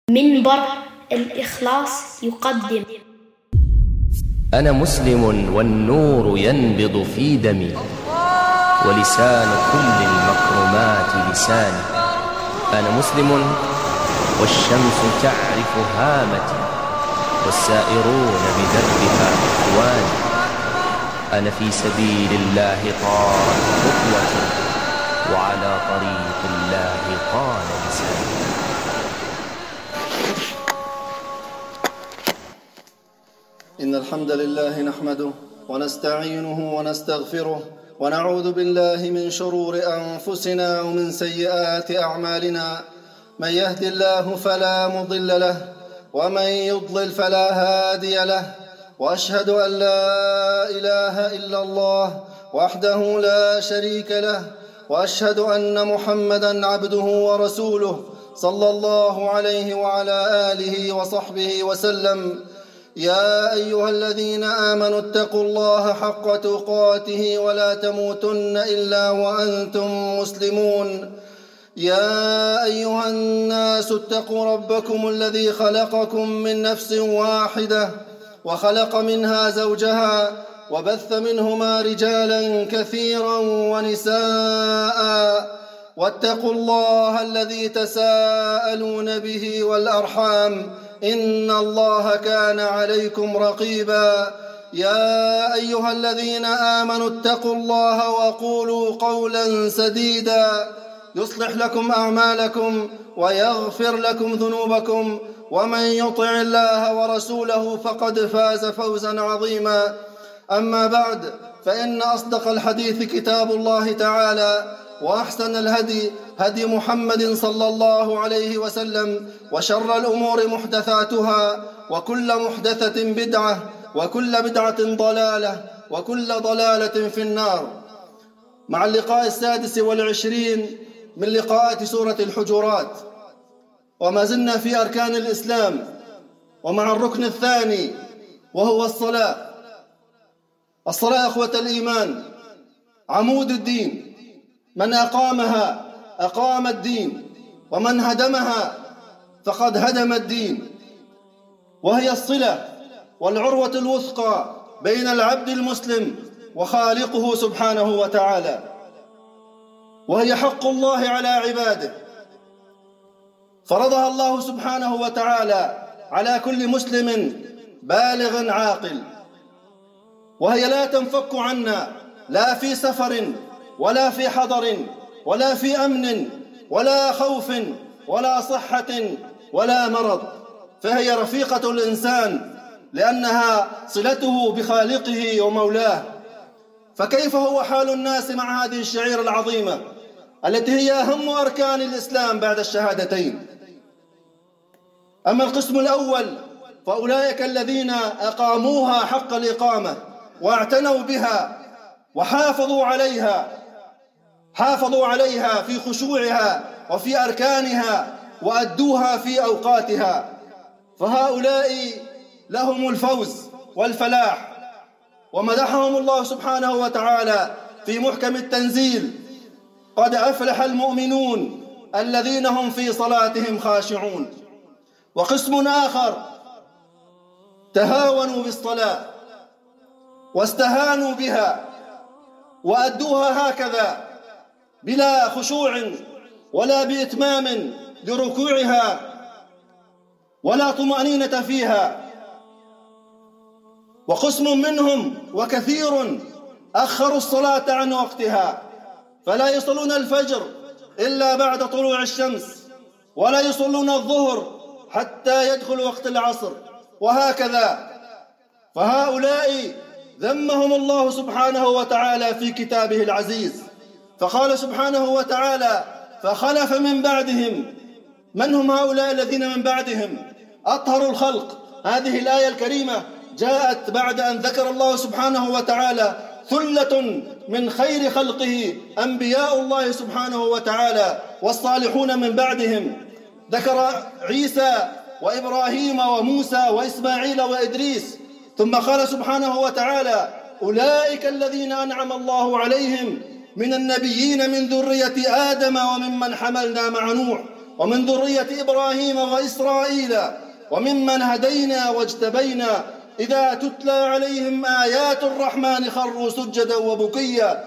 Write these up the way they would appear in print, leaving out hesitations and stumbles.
منبر الإخلاص يقدم. أنا مسلم والنور ينبض في دمي، ولسان كل المكرمات لساني. أنا مسلم والشمس تعرف هامتي، والسائرون بدربها إخواني. أنا في سبيل الله طال خطوة، وعلى طريق الله طال لساني. إن الحمد لله نحمده ونستعينه ونستغفره، ونعوذ بالله من شرور أنفسنا ومن سيئات أعمالنا. من يهد الله فلا مضل له، ومن يضلل فلا هادي له. وأشهد أن لا إله إلا الله وحده لا شريك له، وأشهد أن محمدًا عبده ورسوله صلى الله عليه وعلى آله وصحبه وسلم. يا أيها الذين آمنوا اتقوا الله حق تقاته ولا تموتن إلا وأنتم مسلمون. يا أيها الناس اتقوا ربكم الذي خلقكم من نفس واحدة، وخلق منها زوجها، وبث منهما رجالا كثيرا ونساء. واتقوا الله الذي تساءلون به والأرحام، إن الله كان عليكم رقيبا. يا أيها الذين آمنوا اتقوا الله وقولوا قولا سديدا يصلح لكم أعمالكم ويغفر لكم ذنوبكم، ومن يطع الله ورسوله فقد فاز فوزا عظيما. أما بعد، فإن أصدق الحديث كتاب الله تعالى، وأحسن الهدي هدي محمد صلى الله عليه وسلم، وشر الأمور محدثاتها، وكل محدثة بدعة، وكل بدعة ضلالة، وكل ضلالة في النار. مع اللقاء 26 من لقاءات سورة الحجرات، وما زلنا في أركان الإسلام، ومع الركن الثاني وهو الصلاة. الصلاة أخوة الإيمان عمود الدين، من أقامها أقام الدين، ومن هدمها فقد هدم الدين. وهي الصلة والعروة الوثقى بين العبد المسلم وخالقه سبحانه وتعالى، وهي حق الله على عباده، فرضها الله سبحانه وتعالى على كل مسلم بالغ عاقل، وهي لا تنفك عنا، لا في سفر ولا في حضر ولا في أمن ولا خوف ولا صحة ولا مرض، فهي رفيقة الإنسان لأنها صلته بخالقه ومولاه. فكيف هو حال الناس مع هذه الشعيرة العظيمة التي هي أهم أركان الإسلام بعد الشهادتين؟ أما القسم الأول فأولئك الذين أقاموها حق الإقامة واعتنوا بها وحافظوا عليها في خشوعها وفي أركانها، وأدوها في أوقاتها، فهؤلاء لهم الفوز والفلاح. ومدحهم الله سبحانه وتعالى في محكم التنزيل: قد أفلح المؤمنون الذين هم في صلاتهم خاشعون. وقسم آخر تهاونوا بالصلاة واستهانوا بها وأدوها هكذا بلا خشوع ولا بإتمام لركوعها ولا طمأنينة فيها. وقسم منهم وكثير أخروا الصلاة عن وقتها، فلا يصلون الفجر إلا بعد طلوع الشمس، ولا يصلون الظهر حتى يدخل وقت العصر، وهكذا. فهؤلاء ذمهم الله سبحانه وتعالى في كتابه العزيز، فقال سبحانه وتعالى: فخلف من بعدهم. من هم هؤلاء الذين من بعدهم؟ أطهر الخلق. هذه الآية الكريمة جاءت بعد أن ذكر الله سبحانه وتعالى ثلة من خير خلقه أنبياء الله سبحانه وتعالى والصالحون من بعدهم. ذكر عيسى وإبراهيم وموسى وإسماعيل وإدريس، ثم قال سبحانه وتعالى: أولئك الذين أنعم الله عليهم من النبيين من ذرية آدم وممن حملنا مع نوح ومن ذرية إبراهيم وإسرائيل وممن هدينا واجتبينا إذا تتلى عليهم آيات الرحمن خروا سجدا وبكيا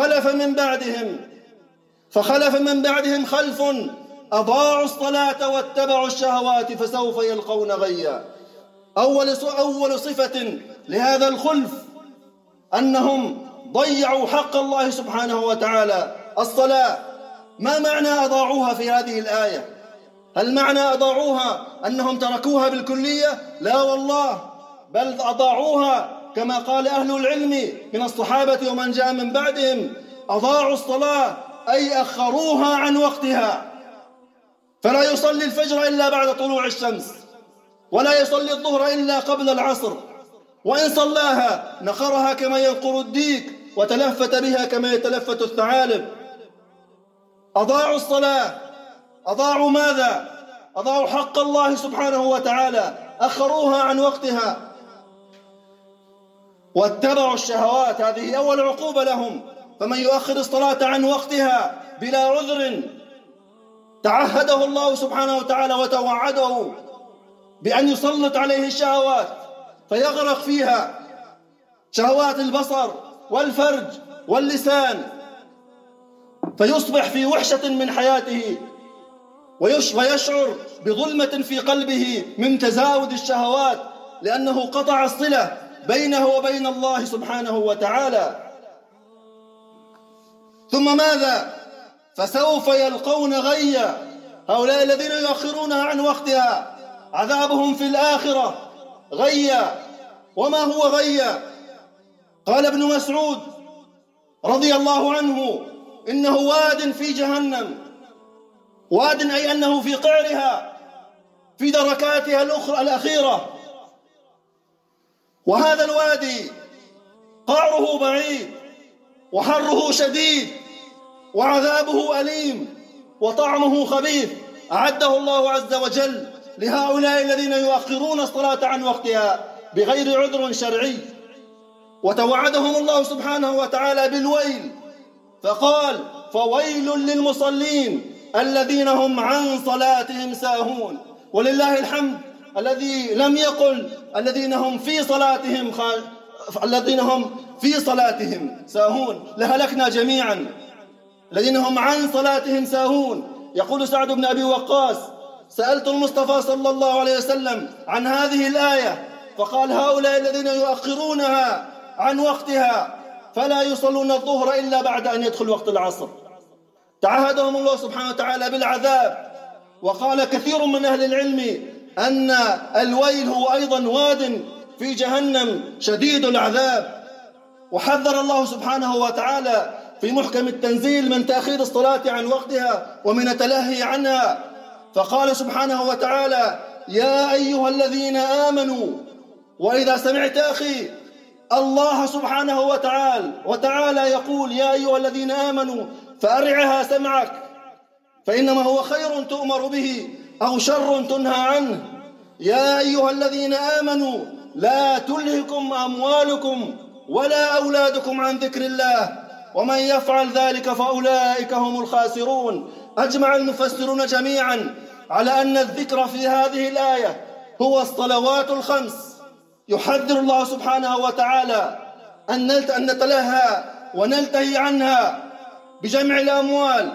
فخلف من بعدهم خلف أضاعوا الصلاة واتبعوا الشهوات فسوف يلقون غيا. أول صفة لهذا الخلف أنهم ضيعوا حق الله سبحانه وتعالى الصلاة. ما معنى أضاعوها في هذه الآية؟ هل معنى أضاعوها أنهم تركوها بالكلية؟ لا والله، بل أضاعوها كما قال أهل العلم من الصحابة ومن جاء من بعدهم: أضاعوا الصلاة أي أخروها عن وقتها، فلا يصلي الفجر إلا بعد طلوع الشمس، ولا يصلي الظهر إلا قبل العصر، وإن صلاها نخرها كما ينقر الديك وتلفت بها كما يتلفت الثعالب. أضاعوا الصلاة. أضاعوا ماذا؟ أضاعوا حق الله سبحانه وتعالى، أخروها عن وقتها واتبعوا الشهوات. هذه أول عقوبة لهم. فمن يؤخر الصلاة عن وقتها بلا عذر تعهده الله سبحانه وتعالى وتوعده بأن يسلط عليه الشهوات فيغرق فيها، شهوات البصر والفرج واللسان، فيصبح في وحشة من حياته ويشعر بظلمة في قلبه من تزاود الشهوات، لأنه قطع الصلة بينه وبين الله سبحانه وتعالى. ثم ماذا؟ فسوف يلقون غيا. هؤلاء الذين يؤخرونها عن وقتها عذابهم في الآخرة غيا. وما هو غيا؟ قال ابن مسعود رضي الله عنه: إنه واد في جهنم. واد أي أنه في قعرها، في دركاتها الأخيرة. وهذا الوادي قعره بعيد وحره شديد وعذابه أليم وطعمه خبيث، أعده الله عز وجل لهؤلاء الذين يؤخرون الصلاة عن وقتها بغير عذر شرعي. وتوعدهم الله سبحانه وتعالى بالويل، فقال: فويل للمصلين الذين هم عن صلاتهم ساهون. ولله الحمد الذي لم يقل الذين هم في صلاتهم ساهون، لهلكنا جميعا. الذين هم عن صلاتهم ساهون. يقول سعد بن أبي وقاص: سألت المصطفى صلى الله عليه وسلم عن هذه الآية فقال: هؤلاء الذين يؤخرونها عن وقتها فلا يصلون الظهر إلا بعد أن يدخل وقت العصر. تعهدهم الله سبحانه وتعالى بالعذاب. وقال كثير من أهل العلم أن الويل هو أيضا واد في جهنم شديد العذاب. وحذر الله سبحانه وتعالى في محكم التنزيل من تأخير الصلاة عن وقتها ومن التلهي عنها، فقال سبحانه وتعالى: يا أيها الذين آمنوا. وإذا سمعت أخي الله سبحانه وتعالى يقول يا أيها الذين آمنوا فأرعها سمعك، فإنما هو خير تؤمر به أو شر تنهى عنه. يا أيها الذين آمنوا لا تلهكم أموالكم ولا أولادكم عن ذكر الله ومن يفعل ذلك فأولئك هم الخاسرون. أجمع المفسرون جميعا على أن الذكر في هذه الآية هو الصلوات الخمس. يحذر الله سبحانه وتعالى أن نتلهى ونلتهي عنها بجمع الأموال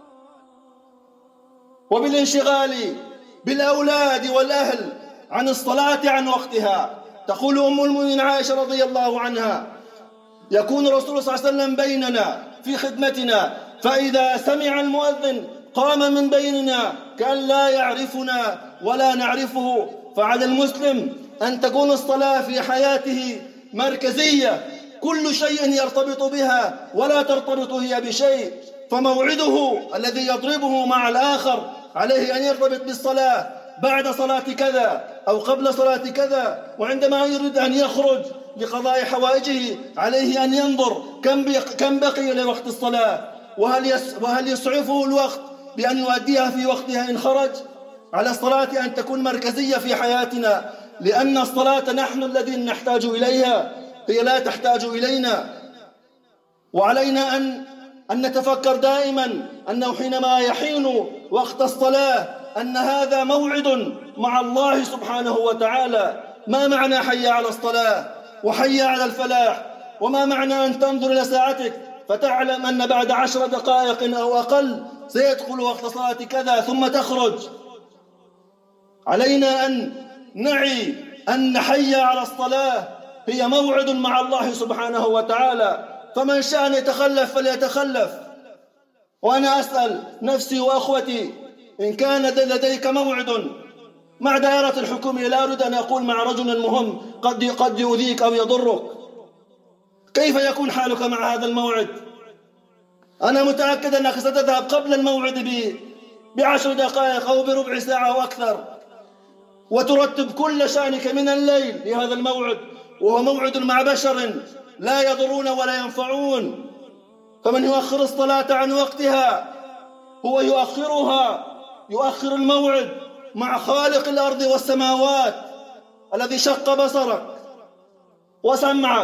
وبالانشغال بالأولاد والأهل عن الصلاة عن وقتها. تقول أم المؤمنين عائشة رضي الله عنها: يكون رسول صلى الله عليه وسلم بيننا في خدمتنا فإذا سمع المؤذن قام من بيننا كأن لا يعرفنا ولا نعرفه. فعلى المسلم أن تكون الصلاة في حياته مركزية، كل شيء يرتبط بها ولا ترتبط هي بشيء. فموعده الذي يضربه مع الآخر عليه أن يرتبط بالصلاة بعد صلاة كذا أو قبل صلاة كذا. وعندما يريد أن يخرج لقضاء حوائجه عليه أن ينظر كم بقي لوقت الصلاة، وهل يسعفه الوقت بأن يؤديها في وقتها إن خرج. على الصلاة أن تكون مركزية في حياتنا، لأن الصلاة نحن الذين نحتاج إليها، هي لا تحتاج إلينا. وعلينا أن نتفكر دائما أنه حينما يحين وقت الصلاة أن هذا موعد مع الله سبحانه وتعالى. ما معنى حي على الصلاة وحي على الفلاح؟ وما معنى أن تنظر إلى ساعتك فتعلم أن بعد 10 دقائق أو أقل سيدخل وقت صلاة كذا ثم تخرج؟ علينا أن نعي أن حي على الصلاة هي موعد مع الله سبحانه وتعالى، فمن شاء أن يتخلف فليتخلف. وأنا أسأل نفسي وأخوتي إن كان لديك موعد مع دائرة الحكومة، لا أريد أن أقول مع رجل مهم قد يؤذيك أو يضرك، كيف يكون حالك مع هذا الموعد؟ أنا متأكد أنك ستذهب قبل الموعد ب10 دقائق أو بربع ساعة أو أكثر، وترتب كل شأنك من الليل لهذا الموعد، وهو موعد مع بشر لا يضرون ولا ينفعون. فمن يؤخر الصلاة عن وقتها هو يؤخر الموعد مع خالق الأرض والسماوات الذي شق بصرك وسمعك،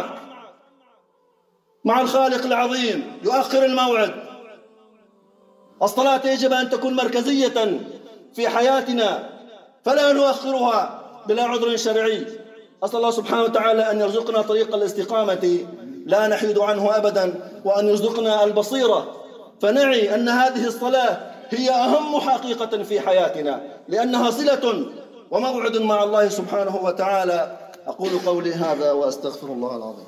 مع الخالق العظيم يؤخر الموعد. الصلاة يجب أن تكون مركزية في حياتنا، فلا نؤخرها بلا عذر شرعي. أسأل الله سبحانه وتعالى أن يرزقنا طريق الاستقامة لا نحيد عنه أبدا، وأن يرزقنا البصيرة، فنعي أن هذه الصلاة هي أهم حقيقة في حياتنا، لأنها صلة وموعد مع الله سبحانه وتعالى. أقول قولي هذا وأستغفر الله العظيم.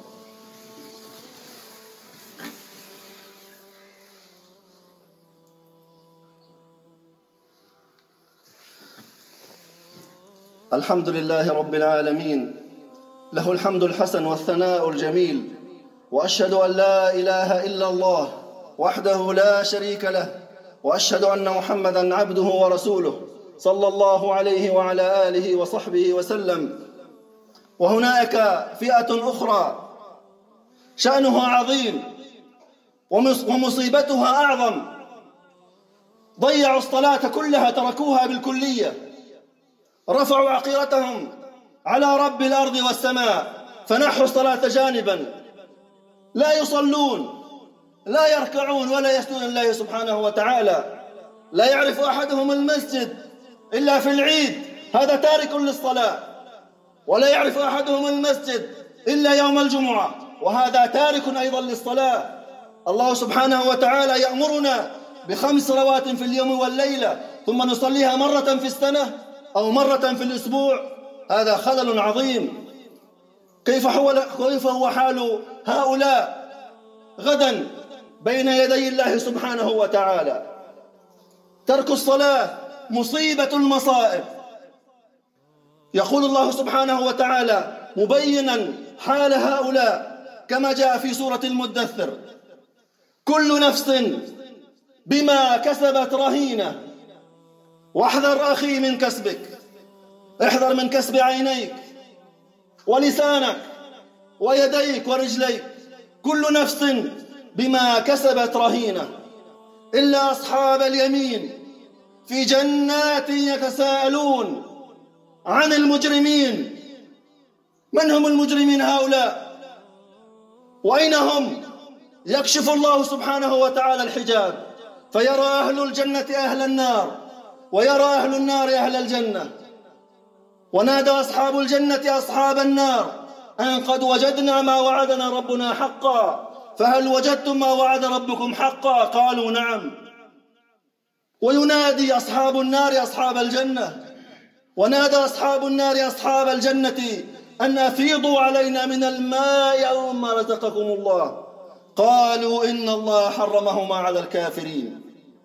الحمد لله رب العالمين، له الحمد الحسن والثناء الجميل، وأشهد أن لا إله إلا الله وحده لا شريك له، وأشهد أن محمدًا عبده ورسوله صلى الله عليه وعلى آله وصحبه وسلم. وهناك فئة أخرى شأنها عظيم ومصيبتها أعظم، ضيعوا الصلاة كلها، تركوها بالكلية، رفعوا عقيرتهم على رب الأرض والسماء، فنحوا الصلاة جانبا، لا يصلون، لا يركعون ولا يسجدون لله سبحانه وتعالى. لا يعرف أحدهم المسجد إلا في العيد، هذا تارك للصلاة، ولا يعرف أحدهم المسجد إلا يوم الجمعة، وهذا تارك أيضا للصلاة. الله سبحانه وتعالى يأمرنا ب5 صلوات في اليوم والليلة، ثم نصليها مرة في السنة أو مرة في الأسبوع، هذا خلل عظيم. كيف هو حال هؤلاء غدا بين يدي الله سبحانه وتعالى؟ ترك الصلاة مصيبة المصائب. يقول الله سبحانه وتعالى مبينا حال هؤلاء كما جاء في سورة المدثر: كل نفس بما كسبت رهينة. واحذر أخي من كسبك، احذر من كسب عينيك ولسانك ويديك ورجليك. كل نفس بما كسبت رهينة إلا أصحاب اليمين في جنات يتساءلون عن المجرمين. من هم المجرمين هؤلاء؟ وأين هم؟ يكشف الله سبحانه وتعالى الحجاب فيرى أهل الجنة أهل النار، ويرى أهل النار أهل الجنة. ونادى أصحاب الجنة أصحاب النار أن قد وجدنا ما وعدنا ربنا حقا، فهل وجدتم ما وعد ربكم حقا؟ قالوا نعم. وينادي أصحاب النار أصحاب الجنة، ونادى أصحاب النار أصحاب الجنة أن أفيضوا علينا من الماء أو ما رزقكم الله، قالوا إن الله حرمهما على الكافرين.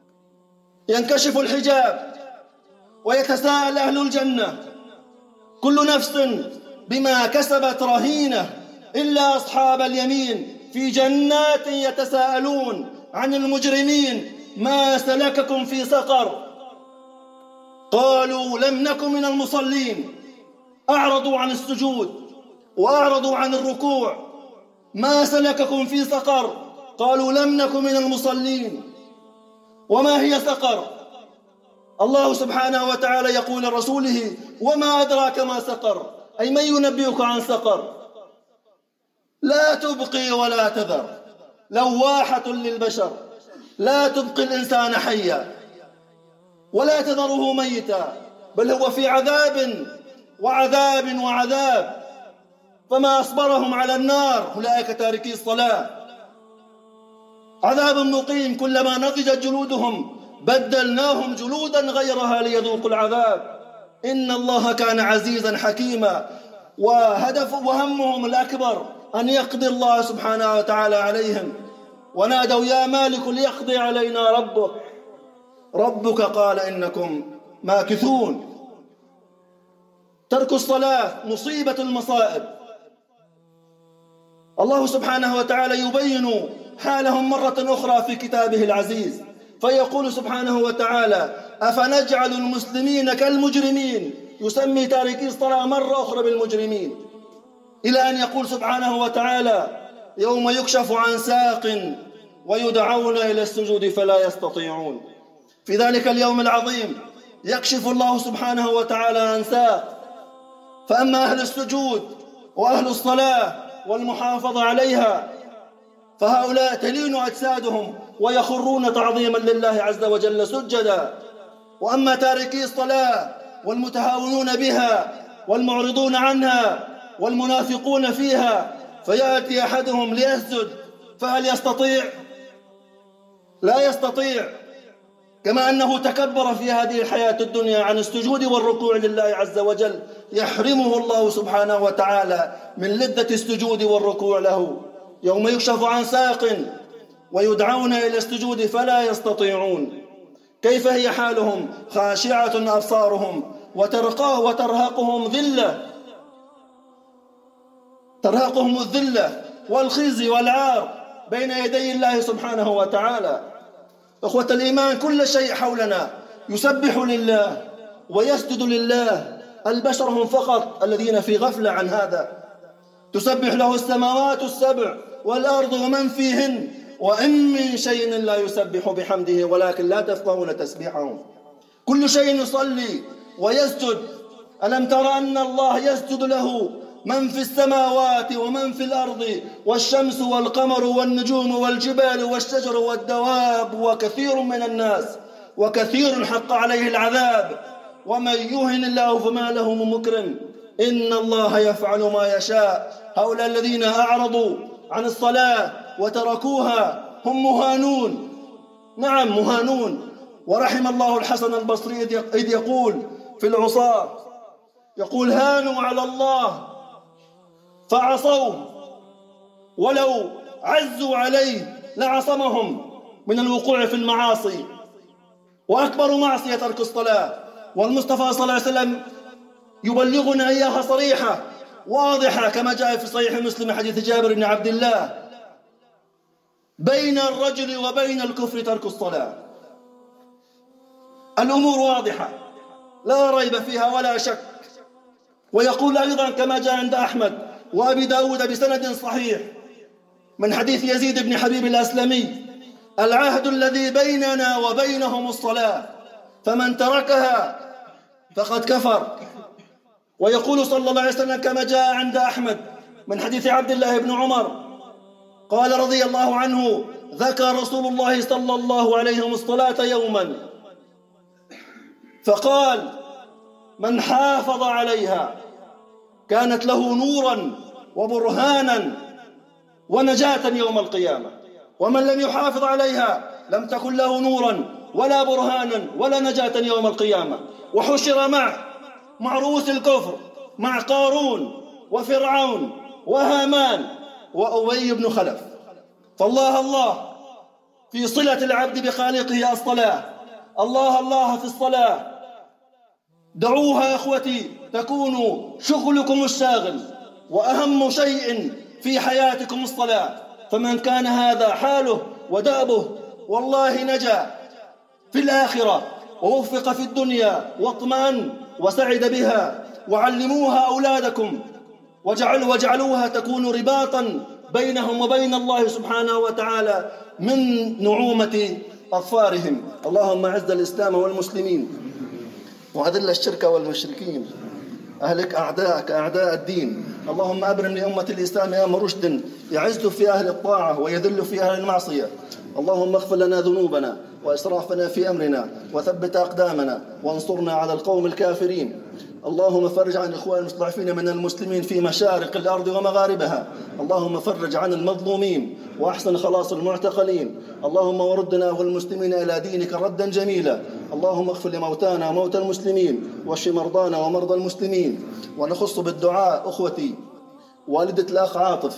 ينكشف الحجاب ويتساءل أهل الجنة: كل نفس بما كسبت رهينة إلا أصحاب اليمين في جنات يتساءلون عن المجرمين ما سلككم في سقر؟ قالوا لم نكن من المصلين. أعرضوا عن السجود وأعرضوا عن الركوع. ما سلككم في سقر؟ قالوا لم نكن من المصلين. وما هي سقر؟ الله سبحانه وتعالى يقول لرسوله: وما أدراك ما سقر؟ أي من ينبئك عن سقر؟ لا تبقي ولا تذر، لواحة للبشر لا تبقي الإنسان حيا ولا تذره ميتا، بل هو في عذاب وعذاب وعذاب. فما أصبرهم على النار أولئك تاركي الصلاة. عذاب مقيم، كلما نضجت جلودهم بدلناهم جلودا غيرها ليذوقوا العذاب. إن الله كان عزيزا حكيما. وهمهم الأكبر أن يقضي الله سبحانه وتعالى عليهم. ونادوا يا مالك ليقضي علينا ربك قال إنكم ماكثون. ترك الصلاة مصيبة المصائب. الله سبحانه وتعالى يبين حالهم مرة أخرى في كتابه العزيز، فيقول سبحانه وتعالى أفنجعل المسلمين كالمجرمين، يسمي تاركي الصلاة مرة أخرى بالمجرمين، إلى أن يقول سبحانه وتعالى يوم يكشف عن ساق ويدعون إلى السجود فلا يستطيعون. في ذلك اليوم العظيم يكشف الله سبحانه وتعالى عن ساق، فأما أهل السجود وأهل الصلاة والمحافظة عليها فهؤلاء تلين أجسادهم ويخرون تعظيما لله عز وجل سجدا. وأما تاركي الصلاة والمتهاونون بها والمعرضون عنها والمنافقون فيها فيأتي أحدهم ليسجد فهل يستطيع؟ لا يستطيع. كما أنه تكبر في هذه الحياة الدنيا عن السجود والركوع لله عز وجل، يحرمه الله سبحانه وتعالى من لذة السجود والركوع له. يوم يكشف عن ساق ويدعون إلى السجود فلا يستطيعون. كيف هي حالهم؟ خاشعة أبصارهم وترهقهم ذلة، ترهقهم الذلة والخزي والعار بين يدي الله سبحانه وتعالى. أخوة الإيمان، كل شيء حولنا يسبح لله ويسجد لله، البشر هم فقط الذين في غفلة عن هذا. تسبح له السماوات السبع والأرض ومن فيهن وإن من شيء لا يسبح بحمده ولكن لا تفقهون تسبيحهم. كل شيء يصلي ويسجد. ألم تر أن الله يسجد له من في السماوات ومن في الأرض والشمس والقمر والنجوم والجبال والشجر والدواب وكثير من الناس وكثير حق عليه العذاب ومن يهن الله فما له من مكرم إن الله يفعل ما يشاء. هؤلاء الذين أعرضوا عن الصلاة وتركوها هم مهانون، نعم مهانون. ورحم الله الحسن البصري إذ يقول في العصاة، يقول هانوا على الله فعصوه ولو عزوا عليه لعصمهم من الوقوع في المعاصي. وأكبر معصية ترك الصلاة، والمصطفى صلى الله عليه وسلم يبلغنا إياها صريحة واضحة كما جاء في صحيح مسلم حديث جابر بن عبد الله: بين الرجل وبين الكفر ترك الصلاة. الأمور واضحة لا ريب فيها ولا شك. ويقول أيضا كما جاء عند أحمد وأبي داود بسند صحيح من حديث يزيد بن حبيب الأسلمي: العهد الذي بيننا وبينهم الصلاة فمن تركها فقد كفر. ويقول صلى الله عليه وسلم كما جاء عند أحمد من حديث عبد الله بن عمر قال رضي الله عنه: ذكر رسول الله صلى الله عليه وسلم الصلاة يوما فقال: من حافظ عليها كانت له نورا وبرهانا ونجاة يوم القيامة، ومن لم يحافظ عليها لم تكن له نورا ولا برهانا ولا نجاة يوم القيامة. وحشر مع رؤوس الكفر، مع قارون وفرعون وهامان وأبي بن خلف. فالله الله في صلة العبد بخالقه الصلاة، الله الله في الصلاة. دعوها يا أخوتي تكون شغلكم الشاغل وأهم شيء في حياتكم الصلاة. فمن كان هذا حاله ودأبه والله نجا في الآخرة ووفق في الدنيا واطمأن وسعد بها. وعلموها أولادكم وجعلوها تكون رباطا بينهم وبين الله سبحانه وتعالى من نعومة أظفارهم. اللهم أعز الإسلام والمسلمين وأذل الشرك والمشركين، أهلك أعداءك أعداء الدين. اللهم أبرم لأمة الإسلام أمر رشد يعز في أهل الطاعة ويذل في أهل المعصية، اللهم اغفر لنا ذنوبنا وإسرافنا في أمرنا وثبت أقدامنا وانصرنا على القوم الكافرين. اللهم فرج عن إخوان المستضعفين من المسلمين في مشارق الأرض ومغاربها. اللهم فرج عن المظلومين وأحسن خلاص المعتقلين. اللهم وردنا والمسلمين إلى دينك ردا جميلا. اللهم اغفر لموتانا وموتى المسلمين واشف مرضانا ومرضى المسلمين. ونخص بالدعاء أخوتي والدة الأخ عاطف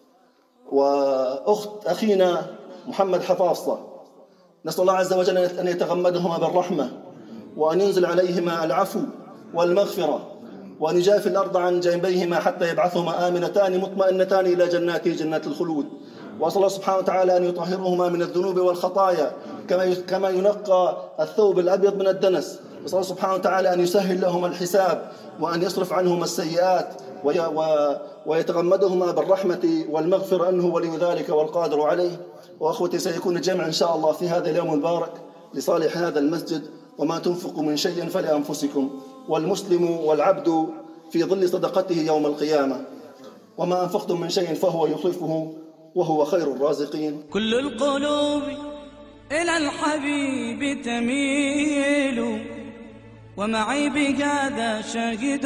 وأخت أخينا محمد حفاظة، نسأل الله عز وجل أن يتغمدهما بالرحمة وأن ينزل عليهما العفو والمغفرة وأن يجافي الأرض عن جانبيهما حتى يبعثهما آمنتان مطمئنتان إلى جناته جنات الخلود. وأسأل الله سبحانه وتعالى أن يطهرهما من الذنوب والخطايا كما ينقى الثوب الأبيض من الدنس. وأسأل الله سبحانه وتعالى أن يسهل لهما الحساب وأن يصرف عنهما السيئات ويتغمدهما بالرحمة والمغفرة أنه ولي ذلك والقادر عليه. وأخوتي سيكون الجمع إن شاء الله في هذا اليوم المبارك لصالح هذا المسجد. وما تنفقوا من شيء فلأنفسكم، والمسلم والعبد في ظل صدقته يوم القيامة، وما أنفقتم من شيء فهو يخلفه وهو خير الرازقين. كل القلوب إلى الحبيب تميل، ومعي بهذا شاهد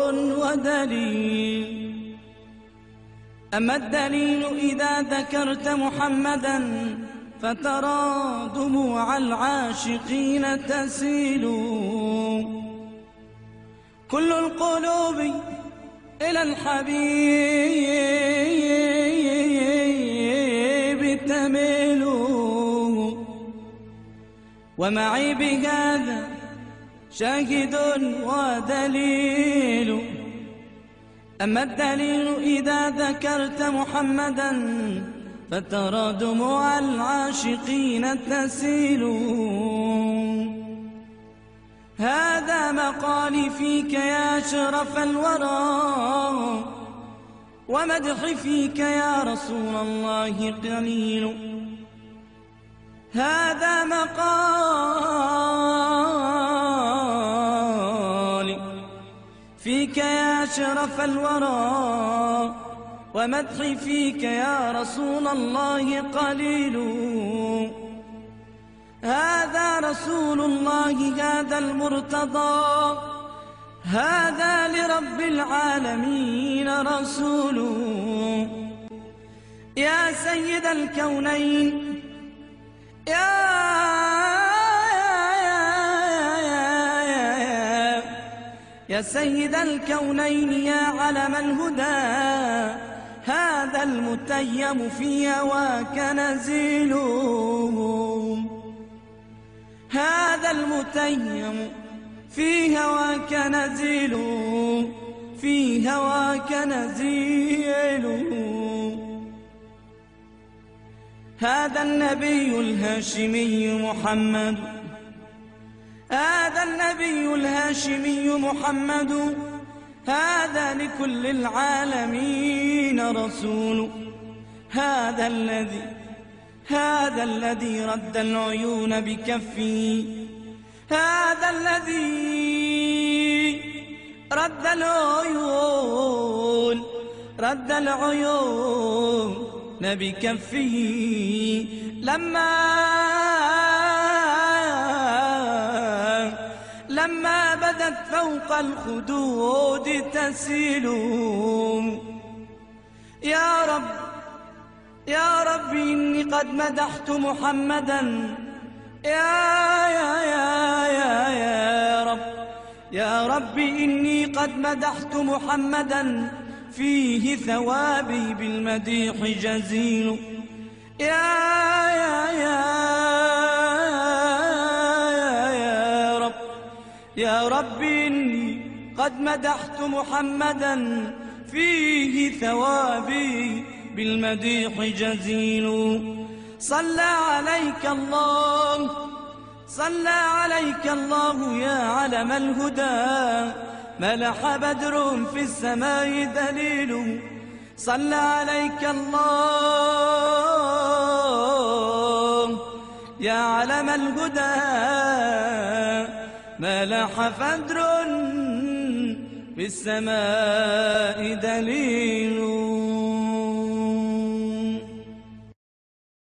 ودليل. أما الدليل إذا ذكرت محمدا فترى دموع العاشقين تسيل. كل القلوب إلى الحبيب تميل، ومعي بهذا شاهد ودليل. أما الدليل إذا ذكرت محمدا فترى دموع العاشقين تسيل. هذا مقالي فيك يا أشرف الورى، ومدحي فيك يا رسول الله قليل. هذا مقالي فيك يا أشرف الورى، ومدحي فيك يا رسول الله قليل. هذا رسول الله هذا المرتضى، هذا لرب العالمين رسول. يا سيد الكونين يا سيد الكونين يا علم الهدى، هذا المتيم في هواك نزيل. هذا المتيم في هواك نزيل، في هواك نزيل. هذا النبي الهاشمي محمد، هذا النبي الهاشمي محمد، هذا لكل العالمين رسول. هذا الذي رد العيون بكفه، هذا الذي رد العيون بكفه. لما بدت فوق الخدود تسيل. يا رب إني قد مدحت محمدا، يا رب إني قد مدحت محمدا، فيه ثوابي بالمديح جزيل. يا رب إني قد مدحت محمدا، فيه ثوابي بالمديح جزيل. صلى عليك الله، صلى عليك الله يا علم الهدى، ملح بدر في السماء دليل. صلى عليك الله يا علم الهدى، ملح بدر في السماء دليل.